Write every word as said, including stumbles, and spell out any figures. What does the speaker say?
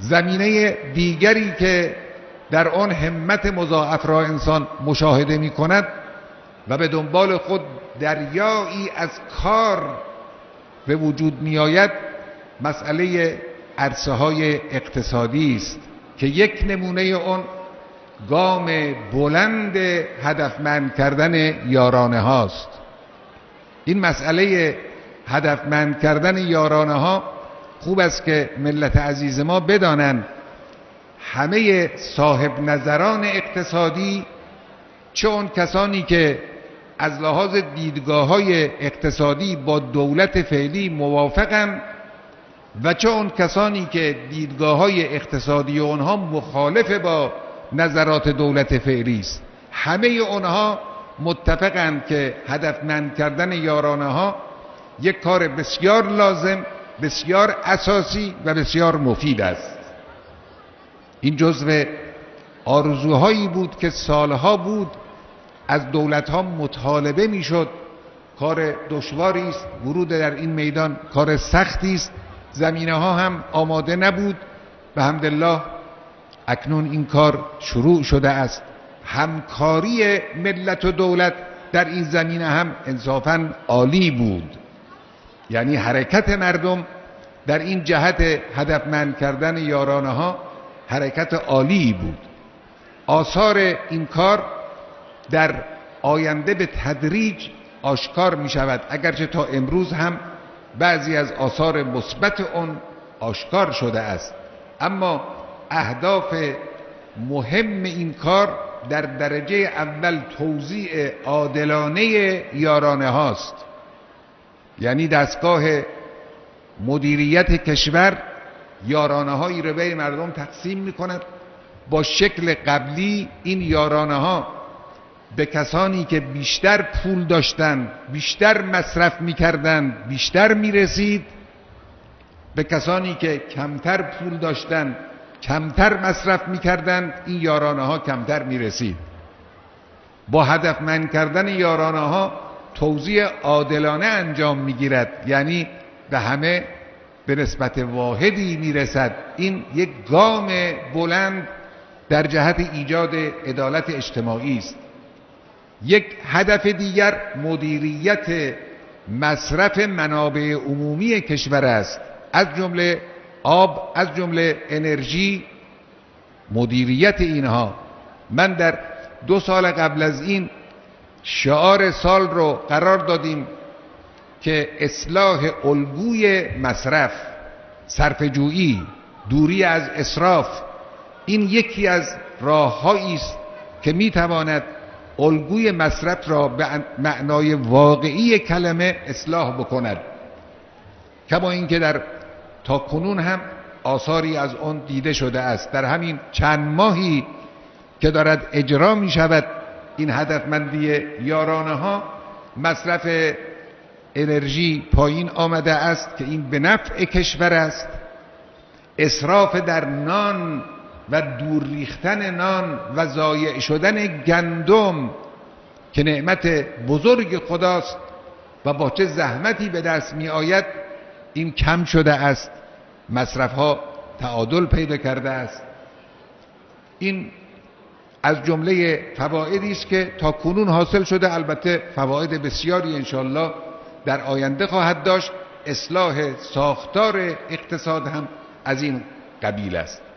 زمینه دیگری که در آن همت مضاعف را انسان مشاهده می کند و به دنبال خود دریایی از کار به وجود می آید مسئله عرصه های اقتصادی است که یک نمونه اون گام بلند هدفمند کردن یارانه هاست. این مسئله هدفمند کردن یارانه ها خوب است که ملت عزیز ما بدانند همه صاحب نظران اقتصادی، چه اون کسانی که از لحاظ دیدگاه های اقتصادی با دولت فعلی موافقند و چه اون کسانی که دیدگاه های اقتصادی اونها مخالف با نظرات دولت فعلی است، همه اونها متفقند که هدفمند کردن یارانه ها یک کار بسیار لازم، بسیار اساسی و بسیار مفید است. این جزو آرزوهایی بود که سالها بود از دولت‌ها مطالبه میشد. کار دشواری است، ورود در این میدان کار سختی است، زمینه ها هم آماده نبود. به حمدالله اکنون این کار شروع شده است. همکاری ملت و دولت در این زمینه هم انصافاً عالی بود. یعنی حرکت مردم در این جهت هدفمند کردن یارانه ها حرکت عالی بود. آثار این کار در آینده به تدریج آشکار می شود، اگرچه تا امروز هم بعضی از آثار مثبت آن آشکار شده است، اما اهداف مهم این کار در درجه اول توزیع عادلانه یارانه هاست. یعنی دستگاه مدیریت کشور یارانه هایی رو به مردم تقسیم می کند. با شکل قبلی این یارانه ها به کسانی که بیشتر پول داشتند، بیشتر مصرف می کردند، بیشتر می رسید. به کسانی که کمتر پول داشتند، کمتر مصرف می کردند، این یارانه ها کمتر می رسید. با هدفمند کردن یارانه ها توزیع عادلانه انجام می گیرد، یعنی به همه به نسبت واحدی می رسد. این یک گام بلند در جهت ایجاد عدالت اجتماعی است. یک هدف دیگر مدیریت مصرف منابع عمومی کشور است، از جمله آب، از جمله انرژی. مدیریت اینها، من در دو سال قبل از این شعار سال رو قرار دادیم که اصلاح الگوی مصرف، صرفه‌جویی، دوری از اسراف. این یکی از راه‌هایی است که میتواند الگوی مصرف را به معنای واقعی کلمه اصلاح بکند، کما اینکه در تا کنون هم آثاری از آن دیده شده است. در همین چند ماهی که دارد اجرا می شود این هدفمندی یارانه ها، مصرف انرژی پایین آمده است که این به نفع کشور است. اسراف در نان و دور ریختن نان و ضایع شدن گندم که نعمت بزرگ خداست و با چه زحمتی به دست می آید، این کم شده است. مصرف ها تعادل پیدا کرده است. این از جمله فوایدی است که تا کنون حاصل شده. البته فواید بسیاری انشاءالله در آینده خواهد داشت. اصلاح ساختار اقتصاد هم از این قبیل است.